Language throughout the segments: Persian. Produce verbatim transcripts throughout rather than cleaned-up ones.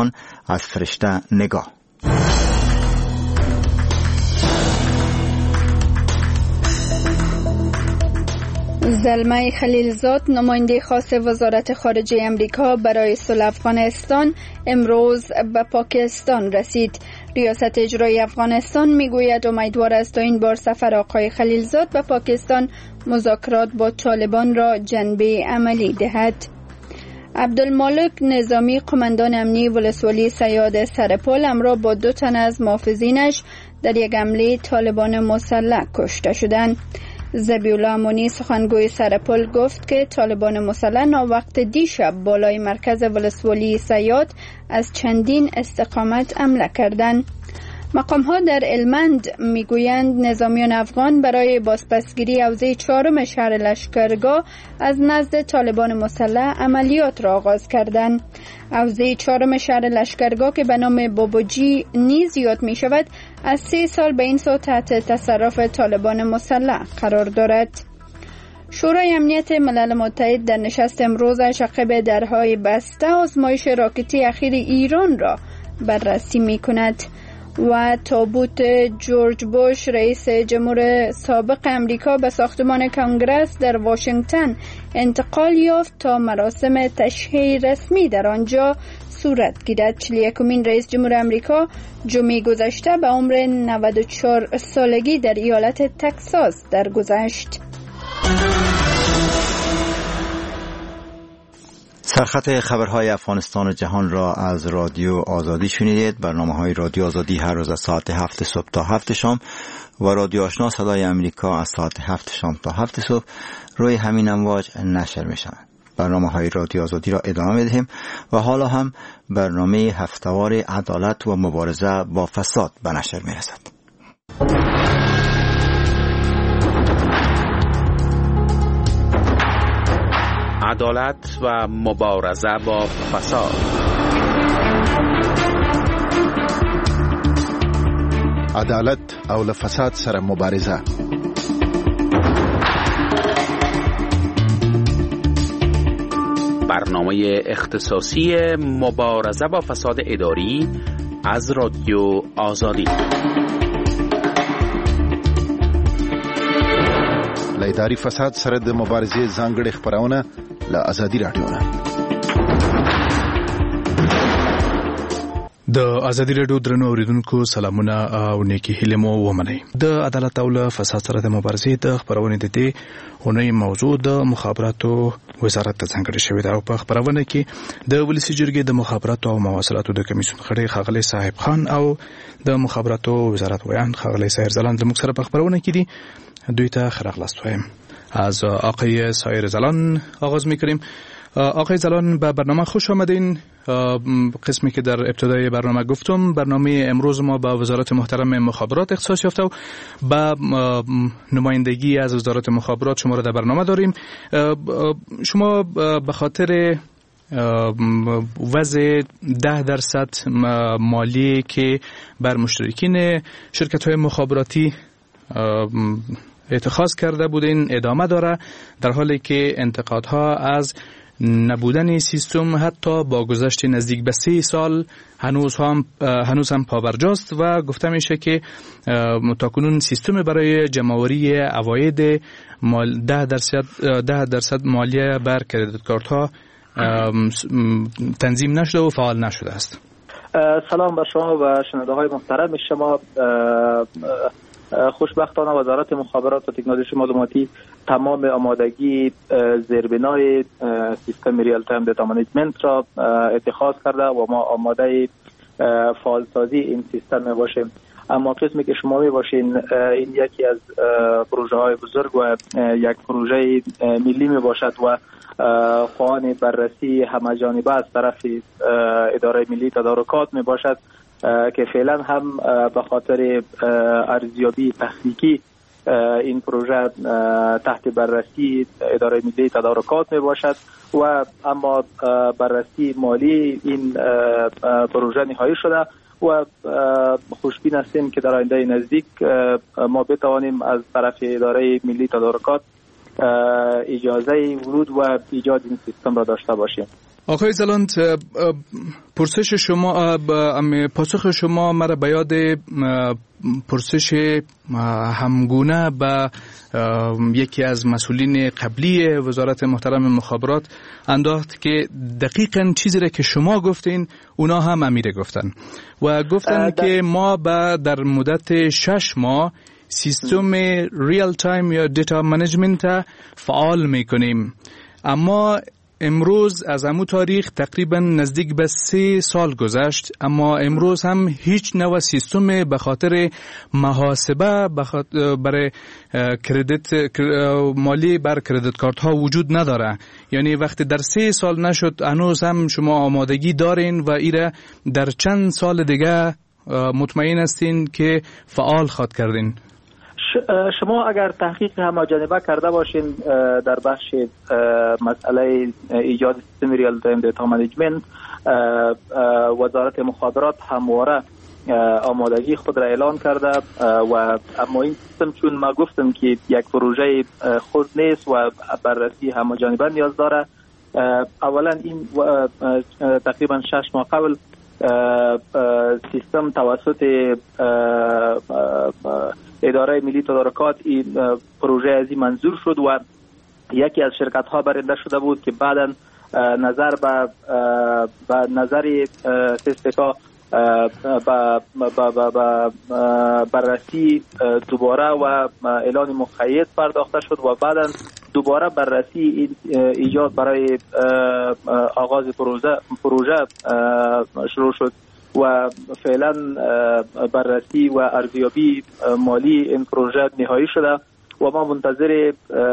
افغان از فرشته نگاه. زلمه خلیلزاد نماینده خاص وزارت خارجه امریکا برای صلح افغانستان امروز به پاکستان رسید. ریاست اجرایی افغانستان میگوید امیدوار است تا این بار سفر آقای خلیلزاد به پاکستان مذاکرات با طالبان را جنبه عملی دهد. عبدالمالک نظامی قماندان امنی ولسوالی صیاد سرپل همراه با دو تن از محافظینش در یک حمله طالبان مسلح کشته شدند. ذبیحالله امونی سخنگوی سرپل گفت که طالبان مسلح ناوقت دیشب بالای مرکز ولسوالی صیاد از چندین استقامت حمله کردند. مقام‌ها در هلمند میگویند نظامیان افغان برای بازپسگیری حوزه چهارم شهر لشکرگاه از نزد طالبان مسلح عملیات را آغاز کردند. حوزه چهارم شهر لشکرگاه که به نام بابوجی نیز یاد می شود از سه سال به این سو تحت تصرف طالبان مسلح قرار دارد. شورای امنیت ملل متحد در نشست امروزش عقب درهای بسته آزمایش راکتی اخیر ایران را بررسی می کند و تابوت جورج بوش رئیس جمهور سابق امریکا به ساختمان کنگره در واشنگتن انتقال یافت تا مراسم تشییع رسمی در آنجا صورت گیرد. چهل و یکمین رئیس جمهور امریکا جمعه گذشته به عمر نود و چهار سالگی در ایالت تگزاس درگذشت. سرخط خبرهای افغانستان و جهان را از رادیو آزادی شنیدید. برنامه‌های رادیو آزادی هر روز از ساعت هفت صبح تا هفت شام و رادیو آشنا صدای امریکا از ساعت هفت شام تا هفت صبح روی همین امواج نشر می‌شوند. برنامه‌های رادیو آزادی را ادامه می‌دهیم و حالا هم برنامه هفته‌وار عدالت و مبارزه با فساد به نشر می‌رسد. عدالت و مبارزه با فساد. عدالت او فساد سره مبارزه. برنامه اختصاصی مبارزه با فساد اداری از رادیو آزادی. لیداری فساد سره د مبارزې ځانګړې خبرونه له آزادي رادیو نه. د آزادي رادیو درنو اوریدونکو سلامونه او نیکی هیله مو ومنئ. د عدالت او له فساد سره د مبارزې د خبرونې د دې اونۍ موضوع د مخابراتو وزارت ته ځانګړې شوې ده او په خبرونه کې د ولسي جرګې د مخابراتو او مواصلاتو د کمیسیون غړي ښاغلی صاحب خان او د مخابراتو وزارت ویان ښاغلی سایر زلان زموږ سره په خبرونه کې دي. دوی ته خراغلاست وایم. از آقای سایر زلان آغاز می‌کنیم. آقای زلان به برنامه خوش آمدین. قسمی که در ابتدای برنامه گفتم برنامه امروز ما با وزارت محترم مخابرات اختصاص یافته و با نمایندگی از وزارت مخابرات شما را در برنامه داریم. شما به خاطر وضع ده درصد مالی که بر مشترکین شرکت‌های مخابراتی اتخاذ کرده بودین ادامه داره، در حالی که انتقادها از نبودن سیستم حتی با گذشت نزدیک به سه سال هنوز هم هنوز هم پابرجاست و گفته میشه که تاکنون سیستم برای جمع‌آوری عواید مال ده درصد ده درصد مالیه بر کردیت کارت ها تنظیم نشده و فعال نشده است. سلام به شما و شنونده های محترم شما. خوشبختانه وزارت مخابرات و تکنولوژی معلوماتی تمام آمادگی زیربنای سیستم ریال تایم دیتا منیجمنت را اتخاذ کرده و ما آماده فعالسازی این سیستم می باشیم. اما قسمی که شما می باشین این یکی از پروژه های بزرگ و یک پروژه ملی می باشد و خواهان بررسی همه جانبه از طرف اداره ملی تدارکات می باشد که فعلا هم به خاطر ارزیابی تخنیکی این پروژه تحت بررسی اداره ملی تدارکات می باشد و اما بررسی مالی این پروژه نهایی شده و خوشبین هستیم که در آینده نزدیک ما بتوانیم از طرف اداره ملی تدارکات اجازه ورود و ایجاد این سیستم را داشته باشیم. آقای زلاند، پرسش شما، پاسخ شما مرا به یاد پرسش همگونه به یکی از مسئولین قبلی وزارت محترم مخابرات انداخت که دقیقاً چیزی را که شما گفتین اونا هم امیره گفتن و گفتن که ما با در مدت شش ماه سیستم ریال تایم یا دیتا منیجمنت فعال میکنیم، اما امروز از همون تاریخ تقریبا نزدیک به سه سال گذشت، اما امروز هم هیچ نوع سیستم به خاطر محاسبه برای کردیت مالی بر کردیت کارت ها وجود نداره. یعنی وقتی در سه سال نشد هنوز هم شما آمادگی دارین و ایره در چند سال دیگه مطمئن هستین که فعال خواد کردین؟ شما اگر تحقیق همه‌جانبه کرده باشین در بخش مسئله ایجاد سیستم ریال تایم دیتا منیجمنت، وزارت مخابرات همواره آمادگی خود را اعلان کرده و اما این سیستم چون ما گفتم که یک پروژه خود نیست و بررسی همه‌جانبه نیاز داره، اولا این تقریبا شش ماه قبل سیستم توسط اداره ملی تدارکات این پروژه از این منظور شد و یکی از شرکت ها برنده شده بود که بعدا نظر به به نظر سیستکا با بررسی دوباره و اعلان مقید پرداخته شد و بعدا دوباره بررسی این ایجاد برای آغاز پروژه پروژه شروع شد و فعلا بررسی و ارزیابی مالی این پروژه نهایی شده و ما منتظر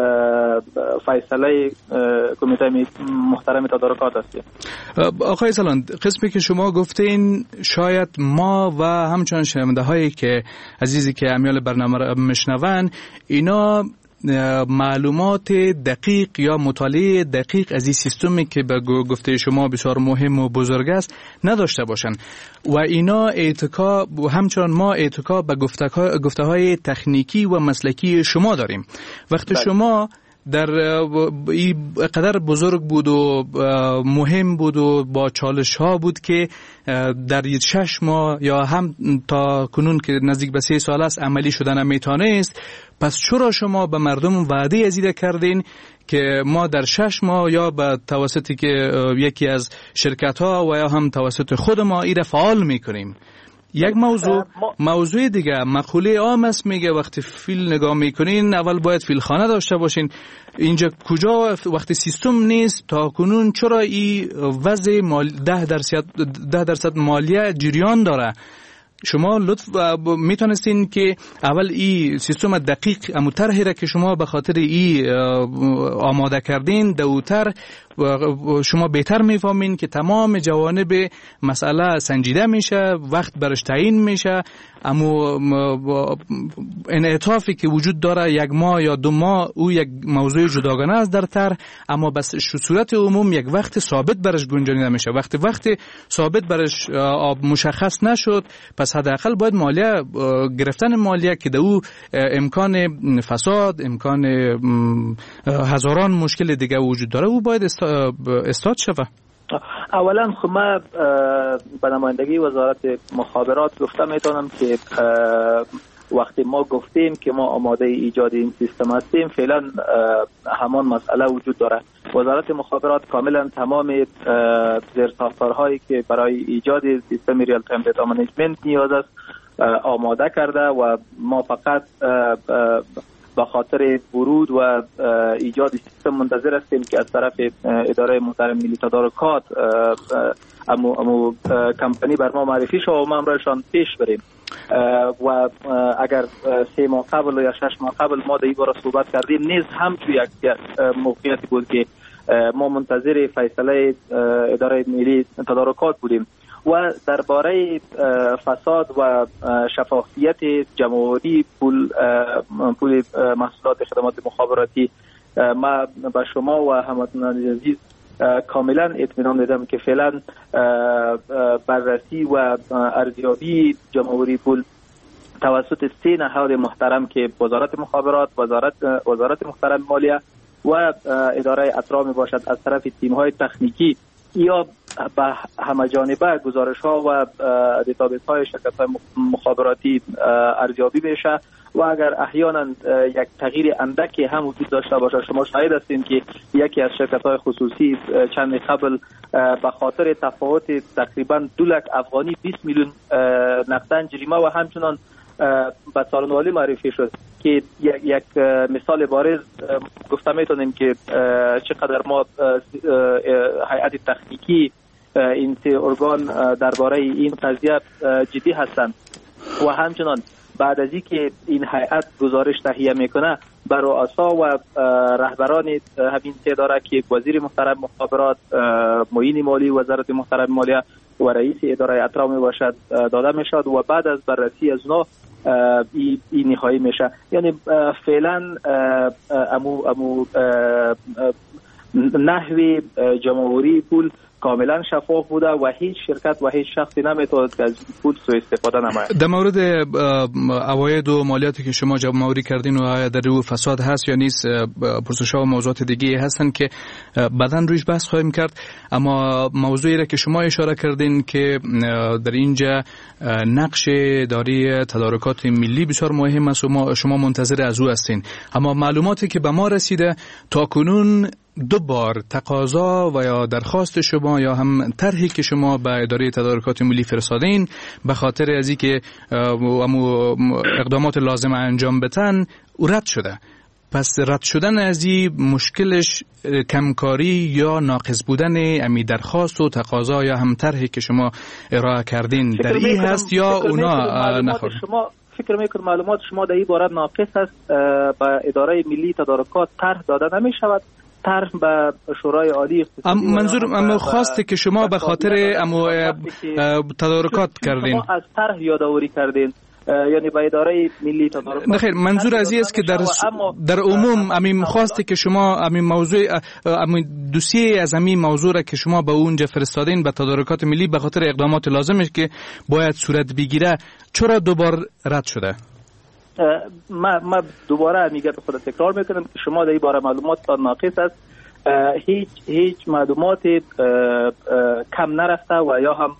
فیصله کمیته محترم تدارکات هستیم. آقای زلاند، قسمی که شما گفتین شاید ما و همچنان شنونده هایی که عزیزی که امیال برنامه را میشنون اینا معلومات دقیق یا مطالعه دقیق از این سیستمی که به گفته شما بسیار مهم و بزرگ است نداشته باشند و اینا اتکا همچنان ما اتکا به گفته های تکنیکی و مسلکی شما داریم. وقتی بله. شما در این قدر بزرگ بود و مهم بود و با چالش ها بود که در شش ماه یا هم تا کنون که نزدیک به سه سال است عملی شدن میتونه است، پس چرا شما به مردم وعده ازیده کردین که ما در شش ماه یا به توسطی که یکی از شرکت ها و یا هم توسط خود ما ایره فعال میکنیم؟ یک موضوع موضوع دیگه مقوله عام است، میگه وقتی فیل نگاه میکنین اول باید فیل خانه داشته باشین. اینجا کجا وقتی سیستم نیست تا کنون چرا این وضع مال ده درصد ده درصد مالیه جریان داره؟ شما لطف میتونستین که اول این سیستم دقیق امو طرحی را که شما به خاطر این آماده کردین دوتر شما بهتر میفهمین که تمام جوانب مسئله سنجیده میشه، وقت برش تعیین میشه، اما انعطافی که وجود داره یک ماه یا دو ماه او یک موضوع جداگانه است در طرح، اما بس صورت عموم یک وقت ثابت برش گنجانیده میشه. وقتی وقت ثابت برش مشخص نشد پس حداقل باید مالیه گرفتن مالیه که در او امکان فساد، امکان هزاران مشکل دیگه وجود داره او باید استاد شوه. اولا خب ما به نمایندگی وزارت مخابرات گفته میتونم که وقتی ما گفتیم که ما آماده ایجاد این سیستم هستیم فعلا همان مسئله وجود داره. وزارت مخابرات کاملا تمام زیرساختارهایی که برای ایجاد سیستم ریال تایم دیتا منیجمنت نیاز است آماده کرده و ما فقط به خاطر ورود و ایجاد سیستم منتظر هستیم که از طرف اداره محترم ملی تدارکات امو, امو کمپانی بر ما معرفی شد و ما امرایشان پیش بریم و اگر سه ماه قبل یا شش ماه قبل ما در باره صحبت کردیم نیز هم توی یک موقعیتی بود که ما منتظر فیصله اداره ملی تدارکات بودیم و درباره فساد و شفافیت جمع‌آوری پول پول محصولات خدمات مخابراتی ما به شما و هموطنان عزیز کاملا اطمینان میدم که فعلا بررسی و ارزیابی جمع‌آوری پول توسط سه نهاد محترم که وزارت مخابرات، وزارت وزارت محترم مالیه و اداره اطراف می باشد از طرف تیم‌های تکنیکی یا به همه جانبه گزارش ها و دیتابیس های شرکت های مخابراتی ارزیابی بشه و اگر احیانا یک تغییر اندکی هم وجود داشته باشه، شما شاهد هستین که یکی از شرکت های خصوصی چند قبل به خاطر تفاوت تقریبا دو لک افغانی بیست میلیون نقدن جریمه و همچنان به سالن‌والی معرفی شد که یک مثال بارز گفته میتونیم که چقدر ما هیئت تخنیکی این سه ارگان درباره این قضیه جدی هستند و همچنان بعد از اینکه این هیئت گزارش تهیه میکنه بر رؤسا و رهبران همین سه اداره که وزیر محترم مخابرات، معین مالی وزارت محترم مالیه و رئیس اداره اطراف می باشد داده میشد و بعد از بررسی از اونا این نهایی میشه. یعنی فعلا امو امو نحوی جمعوری پول کاملا شفاف بوده و هیچ شرکت و هیچ شخصی نمیتواند که از پول سوء استفاده نماید. در مورد عواید و مالیاتی که شما جمع‌آوری کردین و در روی فساد هست یا نیست، پرسش‌ها و موضوعات دیگه هستن که بعداً رویش بحث خواهیم کرد، اما موضوعی را که شما اشاره کردین که در اینجا نقش اداره تدارکات ملی بسیار مهم است و شما منتظر از او هستین، اما معلوماتی که به ما رسیده تا-کنون دو بار تقاضا و یا درخواست شما یا هم طرحی که شما به اداره تدارکات ملی فرستادین به خاطر از اینکه اقدامات لازم انجام بدن رد شده. پس رد شدن از این مشکلش کمکاری یا ناقص بودن امی درخواست و تقاضا یا هم طرحی که شما ارائه کردین در این هست یا اونا نخورد؟ شما فکر میکنم معلومات شما در این باره ناقص است. به اداره ملی تدارکات طرح داده نمی شود، طرح به شورای عالی اقتصادی. منظور اما خواسته که شما به خاطر امو تدارکات کردین، شما از طرح یادآوری کردین، یعنی به اداره ملی تدارکات. نخیر، منظور از این است که در در عموم امین خواسته که شما امین موضوع امین دوسیه از امین موضوع را که شما به اونجا فرستادین به تدارکات ملی به خاطر اقدامات لازمش که باید صورت بگیره، چرا دوبار رد شده؟ ما ما دوباره میگم خود تکرار میکنم که شما در این باره معلومات ناقص است. هیچ هیچ معلومات کم نرفته و یا هم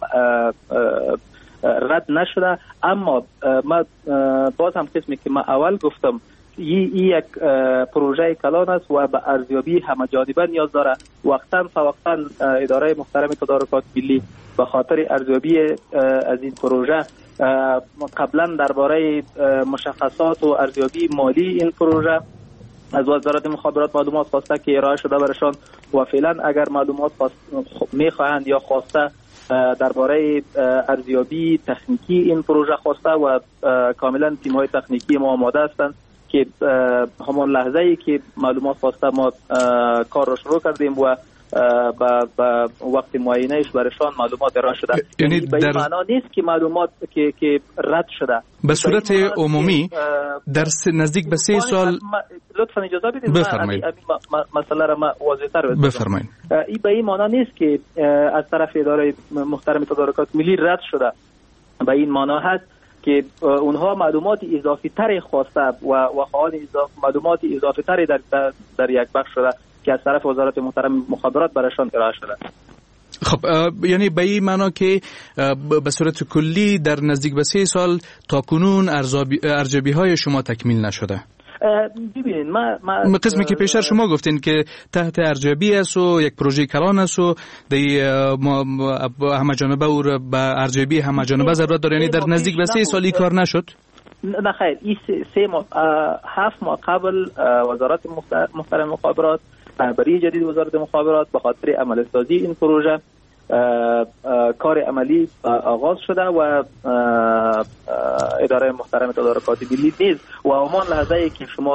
رد نشده، اما ما باز هم قسمی که ما اول گفتم این یک پروژه کلان است و به ارزیابی همه جانبه نیاز داره. وقتا فوقتا اداره محترم تدارکات ملی به خاطر ارزیابی از این پروژه قبلا درباره مشخصات و ارزیابی مالی این پروژه از وزارت مخابرات معلومات خواسته که ارائه شده برشان و فعلا اگر معلومات میخواهند یا خواسته درباره ارزیابی تکنیکی این پروژه خواسته و کاملا تیم‌های تکنیکی ما آماده هستند که همان لحظه ای که معلومات خواسته ما کار را شروع کردیم و با با وقت معینهش برشان معلومات ارائه شده. یعنی به این معنا نیست که معلومات که که رد شده. به صورت عمومی در نزدیک به سه سال لطفا اجازه بدید بفرمایید مسئله را ما واضح‌تر بسازم. بفرمایید. این به این معنا نیست که از طرف اداره محترم تدارکات ملی رد شده. به این معنا هست که اونها معلومات اضافی تری خواسته و و خواهان معلومات اضافی تری در در یک بخش شده که از طرف وزارت محترم مخابرات برایشان ارائه شده. خب یعنی به این معنا که به صورت کلی در نزدیک به سه سال تا کنون ارزیابی های شما تکمیل نشده. ببینید ما ما قسمی که پیشتر شما گفتین که تحت ارزیابی است و یک پروژه کلان است و در همه جانبه و به ارزیابی همه جانبه ضرورت داره، یعنی در نزدیک به سه سالی کار نشد. نه خیر، این سه, سه ماه هفت ماه قبل وزارت محترم مخابرات رهبری جدید وزارت مخابرات به خاطر عمل سازی این پروژه کار عملی آغاز شده و اداره محترم تدارکات ملی نیز و همان لحظه ای که شما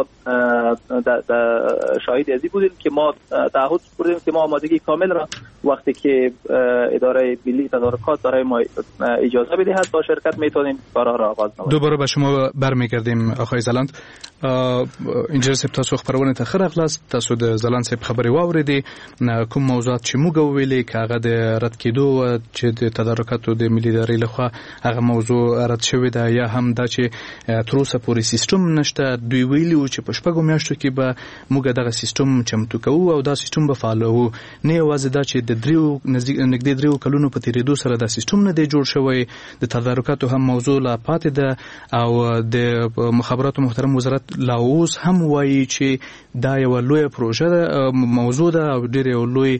شاهد ازی بودیم که ما تعهد کردیم که ما آمادگی کامل را وقتی که اداره ملی تدارکات برای ما اجازه بدهد با شرکت میتونیم کارها را آغاز نماییم. دوباره به شما برمیگردیم آقای زلاند. انجنیر صاحب تاسو خبرونه ته خره خلاص تاسو د زلان صاحب خبري واوریدي کوم موضوعات چې موږ ویلې کاغه د رد کېدو چې د تدارکاتو د ملي ادارې لخوا هغه موضوع رد شوی دا یا هم دا چې تر اوسه پورې سیستم نشته دوی ویلي چې په شپږو میاشتو کې به موږ دغه سیستم چمتو کوو او دا سیستم به فعال وو نه یوازې دا چې د دریو نږدې دریو کلونو په تیریدو سره دا سیستم نه دی جوړ شوی د تدارکاتو هم موضوع لا پاتې ده او د مخابراتو محترم وزارت لا اوس هم وایي چې دا یو لوی پروژه ده موضوع ده او ډېر یو لوی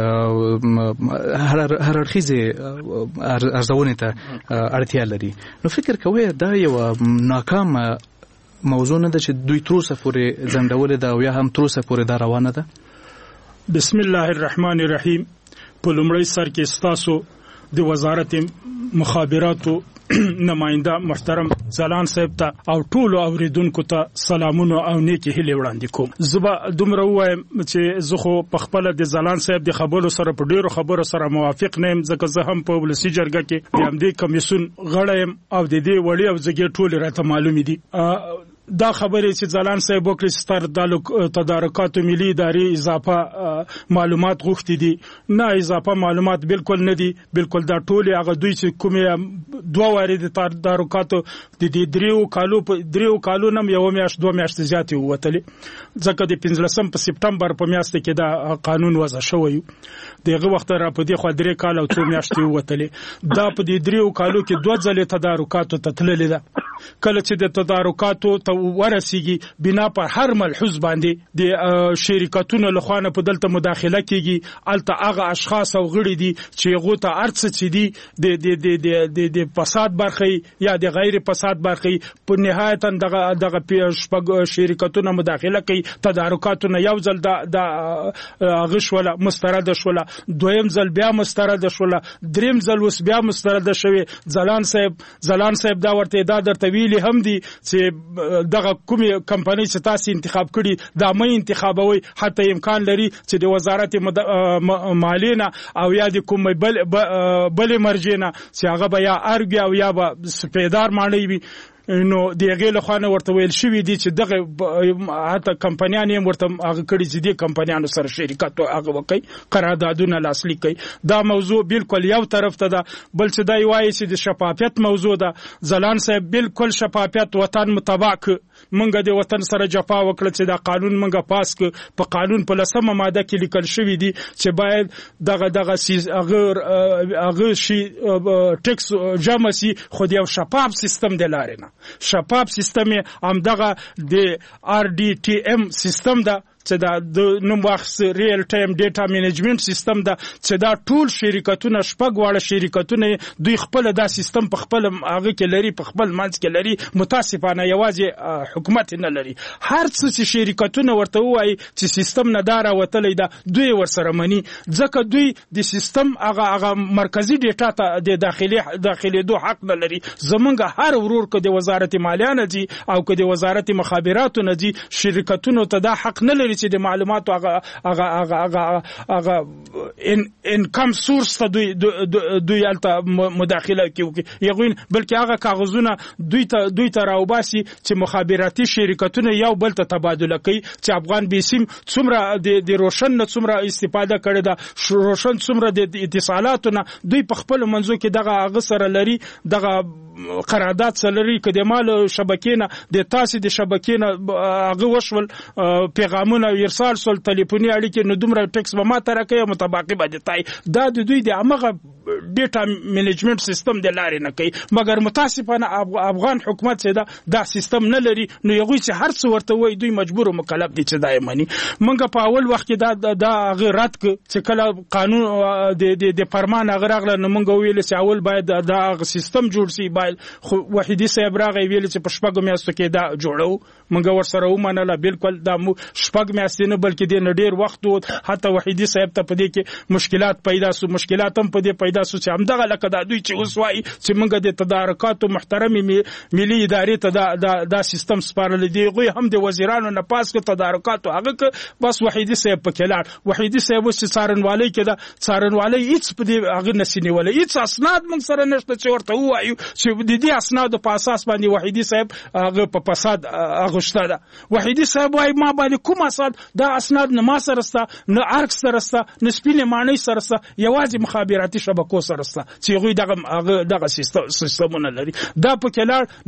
هر اړخیزه ارزونه ته اړتیا لري نو فکر کوي دا یو ناکام موضوع نه ده چې دوی تر اوسه پورې ځنډولې ده او یا هم تر اوسه پورې دا روانه ده. بسم الله الرحمن الرحیم. په لومړی سر کې ستاسو د وزارت مخابراتو نماینده محترم زلان صاحب ته او ټولو اوریدونکو ته سلامونه او نیکی هیلې وړاندې کوم. زه دومره وایم چې زه خو په خپل د زلان صاحب د خبرو سره په ډیرو خبرو سره موافق نه یم ځکه زه هم په ولسی جرګه کې د همدې کمیسیون غړی یم او د دې وړي او زګې ټول راته معلوم دي. دا خبره چې زلان صاحب وکړي ستر د تدارکاتو ملي ادارې اضافه معلومات غوښتي دي نه اضافه معلومات بالکل نه دي بالکل دا ټول هغه دوی چې کومه دوه واري د تدارکاتو د دې دریو کالو په دریو کالو نم یو میاشت دوه میاشت زیاتې ووتلې ځکه د پنځلسم په سپټمبر په میاشت کې دا قانون وضع شوی دغه وخت را په دې خو درې کال او څو میاشتې ووتلې دا په دې دریو کالو کې دوه ځلې تدارکاتو ته تللې ده. کله چې د تدارکاتو ته ورسیږي بنا پر هر ملحوظ باندې د شرکتونو لخوا په دلته مداخله کیږي الته هغه اشخاص او غړي دي چې هغه ته ارڅ چي دي د د د د د فساد برخي یا د غیر فساد برخي په نهایت دغه دغه شپږ شرکتونو مداخله کوي تدارکاتو نه یو ځل د غشوله مسترد شوله دویم ځل بیا مسترد شوله دریم ځل وس بیا مسترد شوی. زلان صاحب زلان صاحب دا ورته دا درته ویلي هم دي چې دغه کومي کمپنۍ چې تاسو انتخاب کړي دا مې انتخابوي حتی امکان لري چې د وزارت مالیه او یا د کومي بل بل مرجینه چې هغه بیا ارګي او یا به سپیدار مالی وي نو دغه له خانه ورته ویل شوې دي چې دغه حتی کمپنیان یې ورته هغه کړي چې د کمپنیانو سره شریکت هغه وکي قراردادونه لاسلیک کوي. دا موضوع بالکل یو طرف ته ده بل چې دا وایي چې د شفافیت موضوع ده. زلان صاحب بالکل شفافیت وطن مطابق منګه د وطن سره جفا وکړه چې دا قانون منګه پاس ک په قانون په لسمه ماده کې لیکل شوی دی چې باید دغه دغه هغه هغه شي ټیکس جمع سي خو یو شفاف سیستم د لارې نه شفاف سیستم هم دغه د آر ډي ټي ام سیستم ده چې دا د نوم واخص ریل ټایم ډیټا منیجمنت سیستم دا چې دا ټول شرکتونه شپږ واړه شرکتونه دوی خپل دا سیستم په خپل هغه کې لري په خپل منځ کې لري متاسفانه یوازې حکومت نه لري. هر څه شرکتونه ورته وایي چې سیستم نه دارا وتلې دا دوی ورسره مني ځکه دوی د سیستم هغه هغه مرکزی ډیټا ته د داخلي داخلي دوه حق نه لري. زمونږ هر ورور کو د وزارت مالیه نه دي او کو د وزارت مخابراتو نه دي شرکتونو ته دا حق نه لري چې د معلوماتو هغه هغه هغه هغه ان انکم سورس ته دوی دوی الته مداخله کوي یغوین بلکې هغه کاغذونه دوی ته دوی ته راوباسي چې مخابراتي شرکتونه یو بل ته تبادله کوي چې افغان بیسیم څومره د د روشن نه څومره استفاده کړي دا روشن څومره د اتصالاتو نه دوی په خپل منځو کې دغه هغه سره لري دغه قرارداد سره کده مال شبکې نه د تاسو د شبکې نه هغه وشول پیغامونه ارسال سول ټلیفوني اړیکې نو دومره ټیکس به ما ترکه متباقي به دتای دا د دوی د امغه ډیټا منیجمنت سیستم د لارې نه کوي مګر متاسفانه افغان حکومت چې دا دا سیستم نه لري نو یوه چې هر څه ورته وای دوی مجبور او مکلف دي چې دایمني منګه په اول وخت کې دا دا غیرت چې کله قانون د د فرمان غراغله نو منګه ویل چې اول باید دا سیستم جوړ شي باید خو وحیدی صاحب راغی ویل چې په شپږ میاشتو کې دا جوړو منګه ورسره ومنله بالکل دا شپږ میاشتې نه بلکې د ډیر وخت حتی وحیدی صاحب ته په دې کې مشکلات پیدا سو مشکلات هم په دې پیدا پیدا شو چې همدغه لکه د دوی چې اوس وایي چې موږ د تدارکاتو محترمي ملي ادارې ته دا دا, دا سیستم سپارل دی غوي هم د وزیرانو نه پاس کې تدارکاتو هغه بس وحیدی صاحب پکې لاړ وحیدی صاحب چې څارنوالي کې دا څارنوالي هیڅ په دې هغه نسینی ولا هیڅ اسناد موږ سره نشته چې ورته وایو چې د دې اسناد په اساس باندې وحیدی صاحب هغه په فساد اغشته ده. وحیدی صاحب وايي ما باندې کوم اسناد دا اسناد نه ما سره سره نه ارک سره سره نه سپینې معنی سره سره یوازې مخابراتي شبکو سره سره چې غوي دغه دغه سیستمونه لري. دا په کلار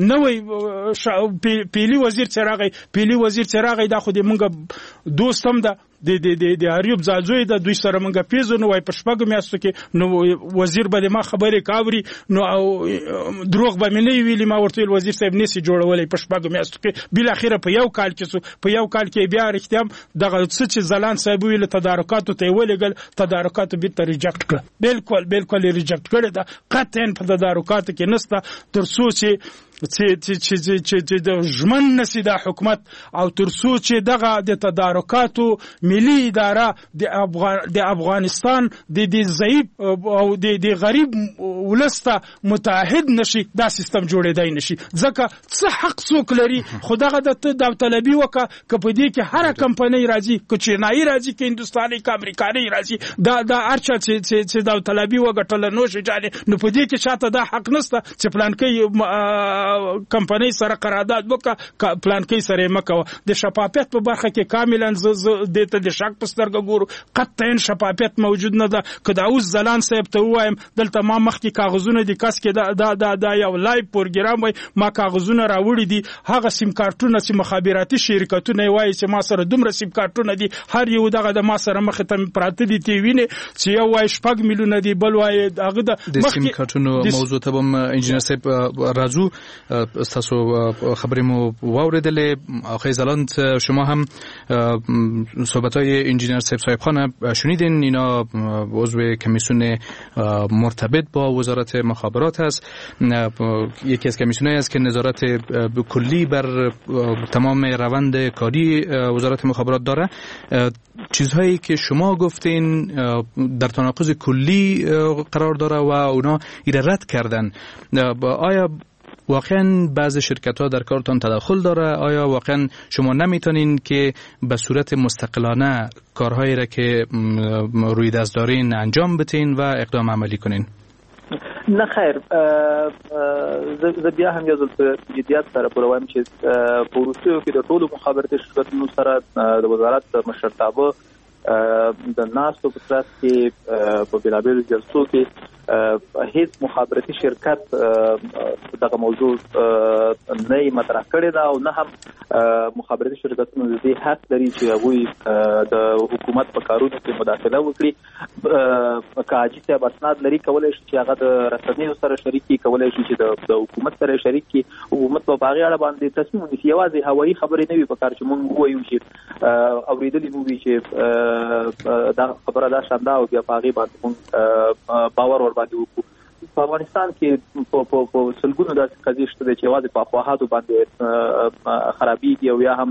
نوې پیلی وزیر چراغي پیلی وزیر چراغي دا خو دې مونږ دوستم ده د د د د اریوب زازوی د دوی سره مونږه پیژنو وای په شپږ میاشتو کې نو وزیر به ما خبرې کاوري نو او دروغ به مې نه ویلي ما ورته وزیر صاحب نسی جوړولې په شپږ میاشتو کې بل اخیره په یو کال کې په یو کال کې بیا رښتیام دغه څه چې زلان صاحب ویل تدارکاتو ته ولېګل تدارکاتو به ریجکټ کړ بالکل بالکل ریجکټ کړ دا قطعا په تدارکاتو کې نسته تر څو چې چې چې چې چې د ژمن نسی د حکومت او ترڅو چې دغه د تدارکاتو ملي اداره د افغان د افغانستان د د ضعیف او د د غریب ولسته متحد نشي دا سیستم جوړېدای نشي ځکه څه حق څوک لري خدغه د داوطلبي وکه کپه دې کې هر کمپنۍ راځي که چینایي راځي که هندستاني که امریکایي راځي دا دا ارچا چې چې داوطلبي وګټل نو شي جانې نو په دې کې شاته دا حق نشته چې پلان کې کمپنۍ سره قرارداد وکړه پلان کې سره مکه د شفافیت په برخه کې کاملا ز د ته د شک پسترګ ګورو قطعا شفافیت موجود نه ده کدا اوس زلان صاحب ته وایم دلته ما مخکې کاغذونه د کس کې دا دا دا یو لایو پروګرام وای ما کاغذونه راوړي دي هغه سیم کارتونه چې مخابراتي شرکتونه وایي چې ما سره دومره سیم کارتونه دي هر یو دغه د ما سره مخ ته پراته دي تی ویني چې یو وای شپږ میلیونه دی بل وای هغه د سیم کارتونو موضوع ته هم انجنیر صاحب راځو استاسو خبرې مو واوریدلې آقای زلاند شما هم صحبت‌های انجینر صاحب صاحب خان شنیدین اینا عضو کمیسیون مرتبط با وزارت مخابرات هست یکی از کمیسیونایی است که نظارت کلی بر تمام روند کاری وزارت مخابرات داره چیزهایی که شما گفتین در تناقض کلی قرار داره و اونا ایره رد کردن آیا واقعا بعض شرکت ها در کارتان تدخل داره آیا واقعا شما نمیتونین که به صورت مستقلانه کارهایی را که روی دست دارین انجام بتین و اقدام عملی کنین؟ نه خیر زه بیا هم یو ځل په جدیت سره پروایم چې په وروستیو کې د ټولو مخابراتي شرکتونو سره د وزارت مشرتابه د ناستو په ترڅ کې په بېلابېلو جلسو کې هیڅ مخابراتي شرکت دغه موضوع نه یې مطرح کړې ده او نه هم مخابراتي شرکتونو د دې حق لري چې هغوی د حکومت په کارونو کې مداخله وکړي که حاجي صاحب اسناد لري کولی شي چې هغه د رسنیو سره شریک کړي کولی شي چې د حکومت سره شریک کړي حکومت په هغې اړه باندې تصمیم ونیسي یوازې هوایي خبرې نه وي په کار چې موږ ووایو چې اورېدلي مو وي چې دا خبره دا شانده او بیا په هغې باندې موږ باور ور باندې وکړو په افغانستان کې په په سلګونو داسې قضیې شته چې یوازې په افواهاتو باندې خرابېږي او یا هم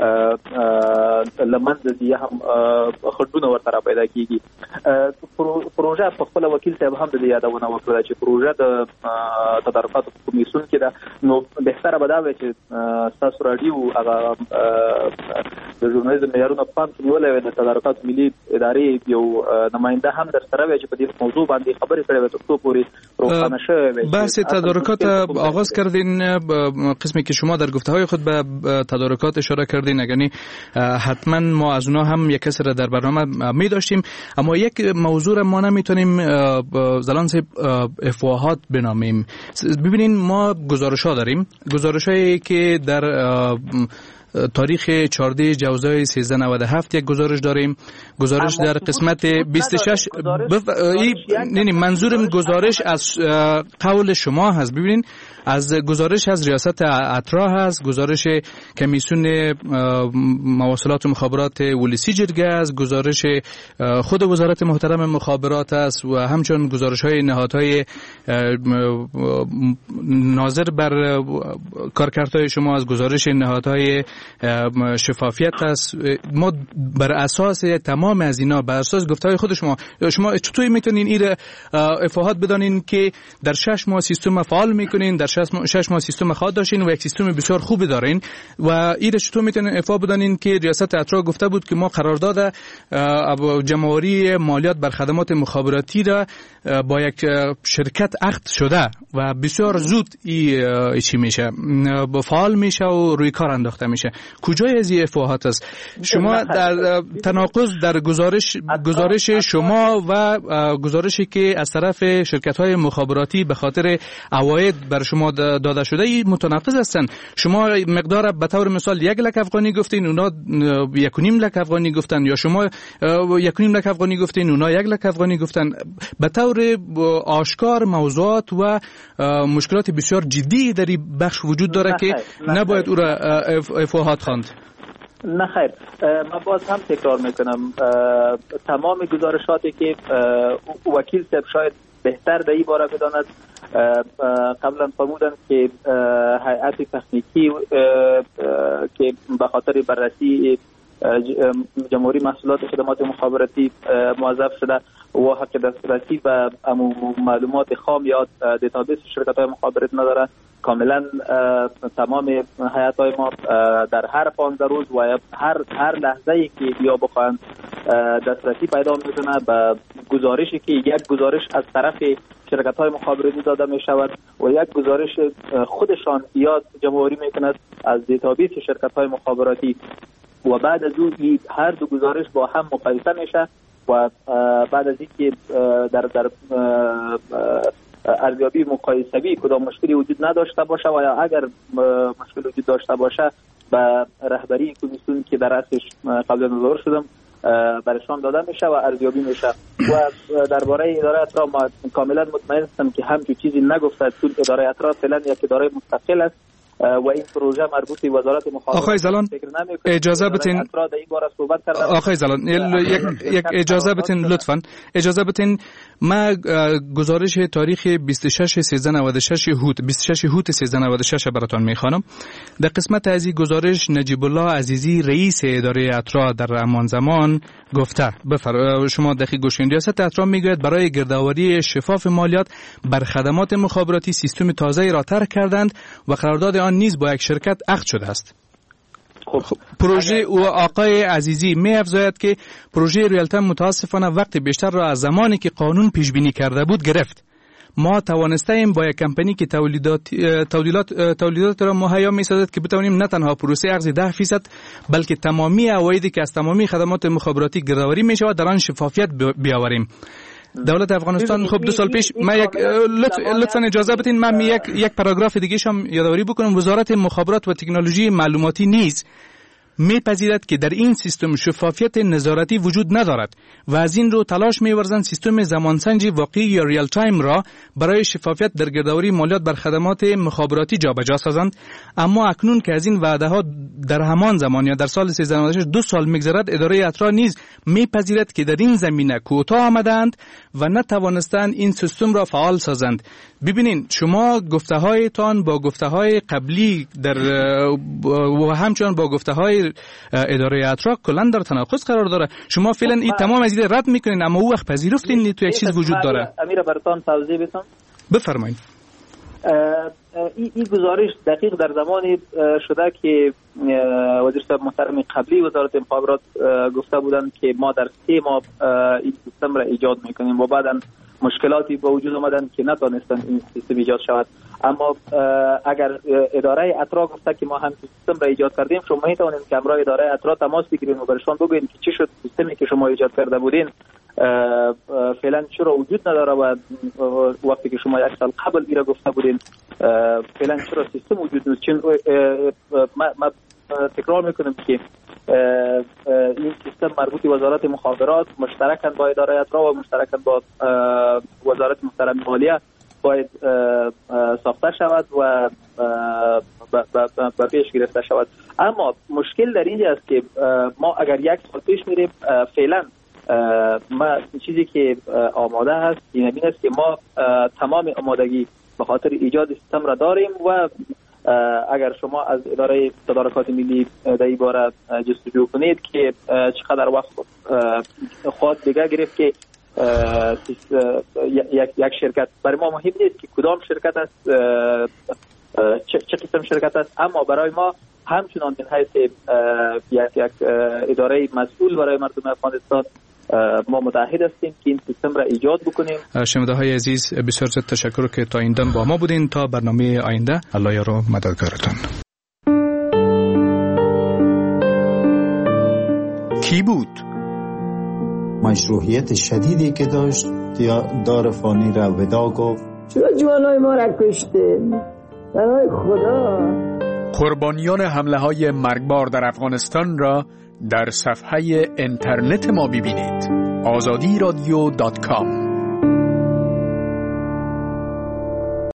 له منځه ځي یا هم خنډونه ورته را پیدا کېږي پروژه په خپله وکیل صاحب هم د دې یادونه وکړه چې پروژه د تدارکاتو په کمیسیون کې ده نو بهتره به دا وي چې ستاسو راډیو هغه د ژورنالیزم معیارونه په پام کې نیولی وي د تدارکاتو ملي ادارې یو نماینده هم در سره وي چې په دې موضوع باندې خبرې کړې وي تر څو پورې روښانه شوی وي. بحث تدارکات آغاز کردین قسمی که شما در گفته‌های خود به تدارکات اشاره کردین یعنی حتما ما از اونها هم یک کسی را در برنامه می داشتیم اما یک موضوع را ما نمیتونیم زلان صاحب افواهات بنامیم. ببینین ما گزارش‌ها داریم گزارش‌هایی که در تاریخ چهارده جوزای سیزده نود و هفت یک گزارش داریم گزارش در قسمت بیست و شش بف... نه نه منظورم گزارش از قول شما هست ببینین از گزارش از ریاست اطراح هست گزارش کمیسیون مواصلات و مخابرات ولسی جرگه است گزارش خود وزارت محترم مخابرات است و همچنین گزارش های نهادهای ناظر بر کارکردهای شما از گزارش نهادهای شفافیت است. ما بر اساس تمام از اینا، بر اساس گفته‌های خود شما شما چطوری میتونین این افاهات بدانین که در شش ماه سیستم فعال میکنین، در شش ماه سیستم خواهد داشتین و یک سیستم بسیار خوبی دارین و این چطور میتونین افاده بدانین که ریاست اترا گفته بود که ما قرارداد جمع‌آوری مالیات بر خدمات مخابراتی را با یک شرکت عقد شده و بسیار زود ای چی میشه با فعال میشه و روی کار انداخته میشه. کجای از این افاهات است؟ شما در تناقض در گزارش گزارش شما و گزارشی که از طرف شرکت‌های مخابراتی به خاطر عواید بر شما داده شده ای متناقض هستن. شما مقدار به طور مثال یک لک افغانی گفتین، اونا یک و نیم لک افغانی گفتن، یا شما یک و نیم لک افغانی گفتین، اونا یک لک افغانی گفتن. به طور آشکار موضوعات و مشکلات بسیار جدی در این بخش وجود داره که نباید او را افاهات خواند. نه خیر، من باز هم تکرار میکنم تمام گزارشاتی که وکیل صاحب شاید بهتر در این باره بداند، قبلا فرمودند که هیئت تکنیکی که به خاطر بررسی جمهوری محصولات خدمات مخابراتی موظف شده و حق دسترسی به معلومات خام یا دیتابیس شرکت‌های مخابراتی نداره. کاملا تمام هیئت‌های ما در هر پانزده روز و هر هر لحظه‌ای که یا بخواهند دسترسی پیدا می‌کنه به گزارشی که یک گزارش از طرف شرکت‌های مخابراتی داده می‌شود و یک گزارش خودشان یا جمع‌آوری می‌کند از دیتابیس شرکت‌های مخابراتی و بعد از اون هر دو گزارش با هم مقایسه میشه و بعد از اینکه در در ارزیابی مقایسوی کدام مشکلی وجود نداشته باشه و یا اگر مشکل وجود داشته باشه به رهبری کمیسیون که در اصلش قبلا نظر شدم برشان داده میشه و ارزیابی میشه. و درباره اداره اترا ما کاملا مطمئن هستم که همچین چیزی نگفته، چون اداره اترا فعلا یک اداره مستقل است و این پروژه مربوط به وزارت مخابرات. آقای زلان اجازه بدین آقای زلان یک یک اجازه بدین لطفاً اجازه بدین ما گزارش تاریخ بیست و شش سیزده نود و شش هوت بیست و شش هوت سیزده نود و شش براتون میخوانم. در قسمت از این گزارش نجیب الله عزیزی رئیس اداره اترا در همان زمان گفته بفر شما دقیق گوشین ریاست اترا میگوید برای گردآوری شفاف مالیات بر خدمات مخابراتی سیستم تازه‌ای را طرح کردند و قرارداد آن نیز با یک شرکت عقد شده است. خب پروژه و آقای عزیزی می افزاید که پروژه ریالتم متاسفانه وقت بیشتر را از زمانی که قانون پیش بینی کرده بود گرفت. ما توانستیم با یک کمپانی که تولیدات تولیدات تولیدات را مهیا می‌سازد که بتوانیم نه تنها پروسه اخذ ده درصد بلکه تمامی عوایدی که از تمامی خدمات مخابراتی گردآوری می‌شود در آن شفافیت بیاوریم. دولت افغانستان خب دو سال پیش ما یک لطف لطفاً اجازه بدین من یک یک پاراگراف دیگه هم یادآوری بکنم. وزارت مخابرات و تکنولوژی معلوماتی نیز میپذیرد که در این سیستم شفافیت نظارتی وجود ندارد و از این رو تلاش می‌ورزند سیستم زمانسنجی واقعی یا ریال تایم را برای شفافیت در گردآوری مالیات بر خدمات مخابراتی جابجا سازند. اما اکنون که از این وعده‌ها در همان زمان یا در سال سیزده نود و شش دو سال می‌گذرد، اداره اترا نیز میپذیرد که در این زمینه کوتاه آمدند و نتوانستند این سیستم را فعال سازند. ببینین شما گفته‌هایتان با گفته‌های قبلی در و همچنین با گفته‌های اداره اترا کلاً در تناقض قرار داره. شما فعلا این تمام از این رد میکنین اما او وقت پذیرفتین تو یک چیز وجود داره. امیر براتون توضیح بدم. بفرمایید. این ای گزارش دقیق در زمانی شده که وزیر صاحب محترم قبلی وزارت مخابرات گفته بودند که ما در سه ماه این سیستم را ایجاد میکنیم و بعداً مشکلاتی با وجود آمدن که نتوانستن این سیستم ایجاد شود. اما اگر اداره اترا گفته که ما هم سیستم را ایجاد کردیم، شما میتوانید که همراه اداره اترا تماس بگیرید و برشان بگویید که چی شد سیستمی که شما ایجاد کرده بودین فعلا چرا وجود نداره و وقتی که شما یک سال قبل ایرا گفته بودین فعلا چرا سیستم وجود نیست. چون ما تکرار میکنم که این سیستم مربوط به وزارت مخابرات مشترکاً با اداره اترا و مشترکاً با وزارت محترم مالیه باید ساخته شود و به پیش گرفته شود. اما مشکل در اینجا است که ما اگر یک سال پیش میریم فعلا ما چیزی که آماده هست این است که ما تمام آمادگی به خاطر ایجاد سیستم را داریم و اگر شما از اداره تدارکات ملی در این باره جستجو کنید که چقدر وقت خود دیگه گرفت که یک یک شرکت، برای ما مهم نیست که کدام شرکت است، چه چه قسم شرکت است، اما برای ما همچنان من حیث یک یک اداره مسئول برای مردم افغانستان ما متحد هستیم که این سیستم را ایجاد بکنیم. شنونده های عزیز بسیار زیاد تشکر که تا این دم با ما بودین. تا برنامه آینده، الله یار و مددگارتان. کی بود؟ مشروعیت شدیدی که داشت دار فانی را ودا گفت. چرا جوانای ما را کشته؟ برای خدا. قربانیان حمله های مرگبار در افغانستان را در صفحه اینترنت ما ببینید. آزادی رادیو دات کام